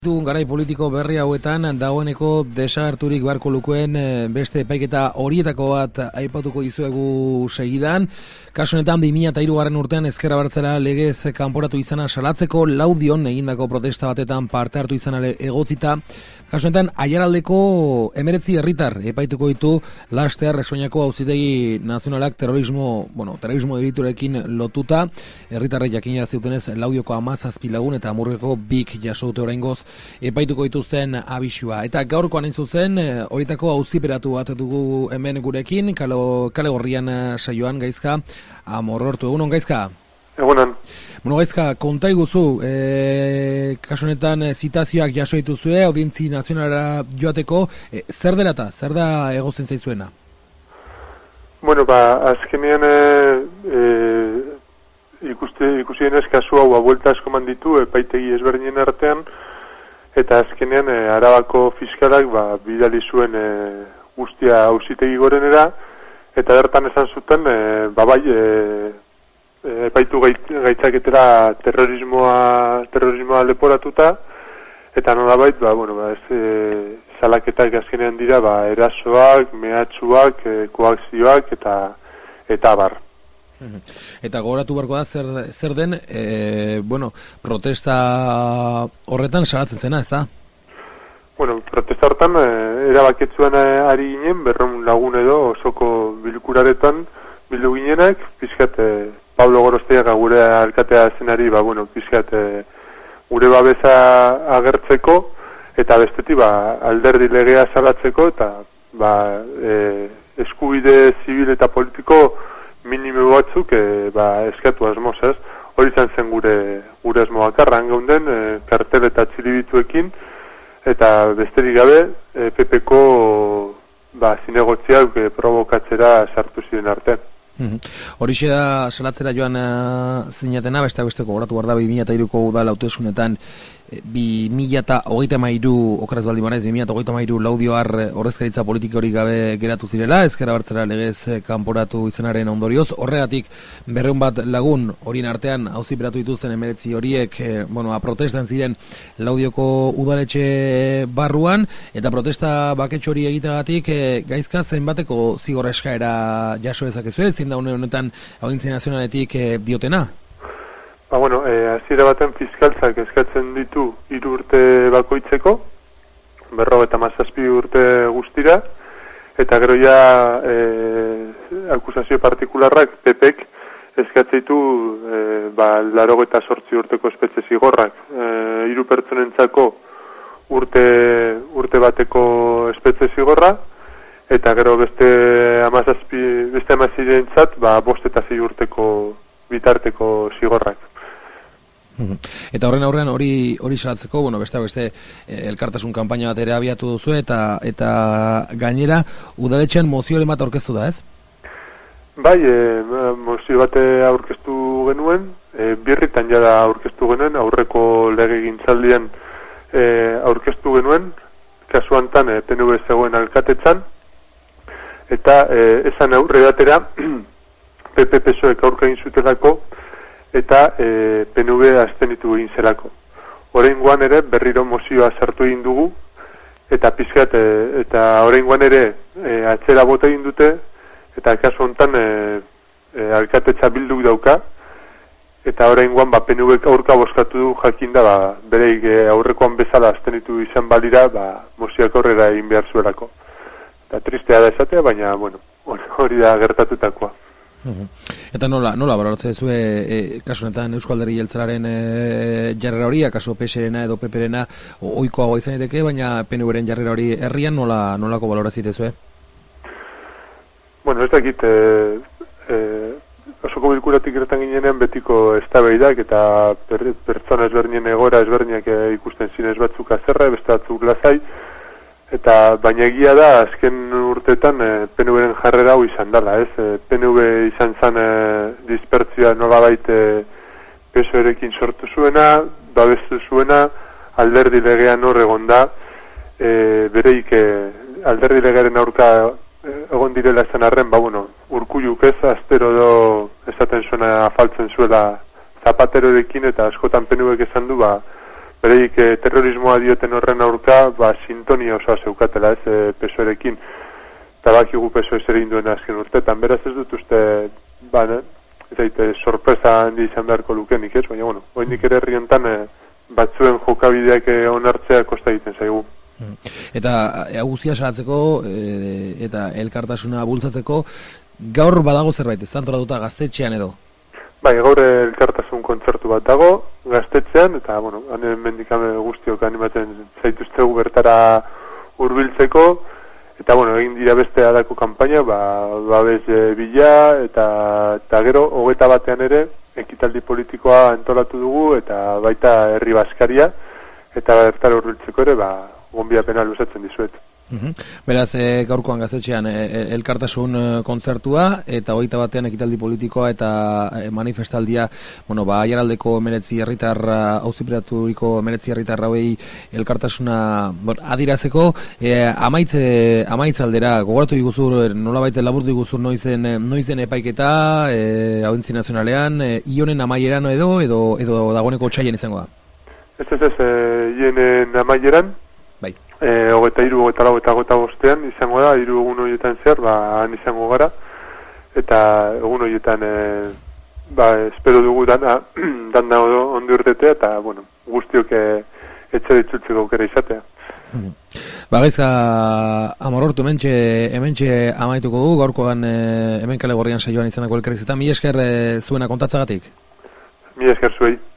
Garai politiko berri hauetan dagoeneko desagerturik beharko lukeen beste epaiketa horietako bat aipatuko dizuegu segidan. Kasu honetan 2003 urtean Ezker Abertzalea legez kanporatu izana salatzeko Laudion egindako protesta batetan parte hartu izana egotzita. Kasu honetan Aiaraldeko 19 herritar epaituko ditu laster Espainiako Auzitegi Nazionalak terrorismo deliturekin lotuta. Herritarrek jakina zeutenez Laudioko 17 lagun eta Amurreko 2 jaso dute oraingoz epaituko dituzten abisua. Eta gaurkoan hain zuzen, horietako auziperatu bat dugu hemen gurekin, kale gorrian saioan Gaizka, amorrortu. Egunon, Gaizka? Egunon. Bueno, Gaizka, konta iguzu, kasu honetan zitazioak jaso dituzue, audientzi nazionalara joateko, zer dela eta, zer da egozten zaizuena? Bueno, azkenean ikusienez kasu hau abuelta asko manditu, epaitegi ezberdinen artean, eta azkenean Arabako fiskalak bidali zuen guztia Auzitegi Gorenera, eta bertan esan zuten epaitu gaitzaketera terrorismoa leporatuta, eta nolabait salaketak azkenean dira erasoak, mehatxuak, koakzioak eta abar. Eta gogoratu beharko da zer den, protesta horretan salatzen zena, ez da? Bueno, protesta horretan erabaketzuan ari ginen, 200 lagun edo osoko bilkuraretan bildu ginenak, pixkat Pablo Gorostiaga gure alkatea zenari, pixkat gure babesa agertzeko, eta bestetik alderdi legea salatzeko, eta eskubide zibil eta politiko minimo batzuk eskatu asmoz, ez? Hori izan zen gure asmo bakarra geunden, kartel eta txilibituekin, eta besterik gabe PP-ko zinegotziak provokatzera sartu ziren artean. Horixe da salatzera joan zinatena, besteko goratu behar da 2003ko udal hauteskundetan 2033 okeraz baldin banaiz 2033 Laudioar ordezkaritza politiko hori gabe geratu zirela, Ezker Abertzalea legez kanporatu izanaren ondorioz. Horregatik 200 bat lagun horien artean auziperatu dituzten 19 horiek protestan ziren Laudioko udaletxe barruan, eta protesta baketxo hori egiteagatik Gaizka zenbateko zigor eskaera jaso dezakezu, zein da honetan Audientzi Nazionaletik diotena? Hasiera baten fiskaltzak eskatzen ditu 3 urte bakoitzeko, 57 urte guztira, eta gero akusazio partikularrak PPek eskatzen ditu 88 urteko espetxe zigorrak, 3 pertsonentzako urte bateko espetxe zigorra, eta gero beste 17 5 eta 6 urteko bitarteko zigorrak. Eta horren aurrean hori salatzeko, beste elkartasun kanpaina bat ere abiatu duzu, eta gainera udaletxean mozio bat aurkeztu da, ez? Bai, mozio bat aurkeztu genuen, birritan jada aurkeztu genuen, aurreko legegintzaldian aurkeztu genuen, kasu honetan PNV zegoen alkatetzan, eta esan aurre batera PP-PSOek aurka egin zutelako, eta PNV abstenitu egin zelako. Oraingoan ere berriro mozioa sartu egin dugu, eta pizkat eta oraingoan ere atzera bota egin dute, eta kasu honetan alkatetza bilduk dauka, eta oraingoan PNVek aurka bozkatu du, jakinda bereik aurrekoan bezala abstenitu izan balira, mozioak aurrera egin behar zuelako. Eta tristea da esatea, baina hori da gertatutakoa. Eta nola baloratzen zuen kasu honetan Eusko Alderdi Jeltzalearen jarrera hori, kasu PSRena edo PPrena ohikoagoa izan daiteke, baina PNVren jarrera hori herrian nolako baloratzen zuen? Ez dakit, osoko bilkuratik gertan ginenean betiko eztabaidak eta pertsona ezberdinen egoera ezberdinak ikusten zinez batzuk azerra, beste batzuk lasai, eta baina egia da azken urteetan PNVren jarrera hau izan dela, ez? PNV izan zen dispertzioa nolabait PSOerekin sortu zuena, babestu zuena, alderdi legean hor egon da, bereik alderdi legearen aurka egon direla esan arren, Urkulluk ez, astero edo esaten zuena afaltzen zuela Zapaterorekin, eta askotan PNVek esan du, bereik terrorismoa dioten horren aurka, sintonia osoa zeukatela, ez, PSOErekin. Eta bakigu PSOE zer egin duen azken urteetan, beraz ez dut uste, sorpresa handi izan beharko lukenik, ez? Baina, bueno, oraindik ere herri hontan batzuen jokabideak onartzea kosta egiten zaigu. Eta guztia salatzeko eta elkartasuna bultzatzeko, gaur badago zerbait, ez antolatuta gaztetxean edo? Bai, gaur elkartasun kontzertu bat dago, gaztetxean, eta, bueno, mendikame guztiok animatzen zaituztegu bertara hurbiltzeko, eta, bueno, egin dira beste adako kanpaina, babes bila, eta gero, 21 ere, ekitaldi politikoa antolatu dugu, eta baita herri baskaria, eta bertara hurbiltzeko ere, gonbiapena luzatzen dizuet. Beraz, gaurkoan gaztetxean elkartasun kontzertua eta 21 ekitaldi politikoa eta manifestaldia, Aiaraldeko 19 herritar auziperatuko 19 herritar hauei elkartasuna adirazeko, amaitzaldera gogoratu diguzur, nolabait laburtu diguzur noizen epaiketa Audientzia Nazionalean, ionen amaieran edo dagoeneko otsaien izango da? Ez, ionen amaieran, 23, 24 eta 25 izango da, 3 egun horietan zehar, han izango gara, eta egun horietan espero dugu dana ondo urtetea, eta, bueno, guztiok etxe ditzultzeko aukera izatea. Gaizka Amorortu hementxe amaituko du, gaurkoan hemen Kale Gorrian saioan izanako elkarrizketan. Mi esker zuena kontatzagatik? Mi esker zuei.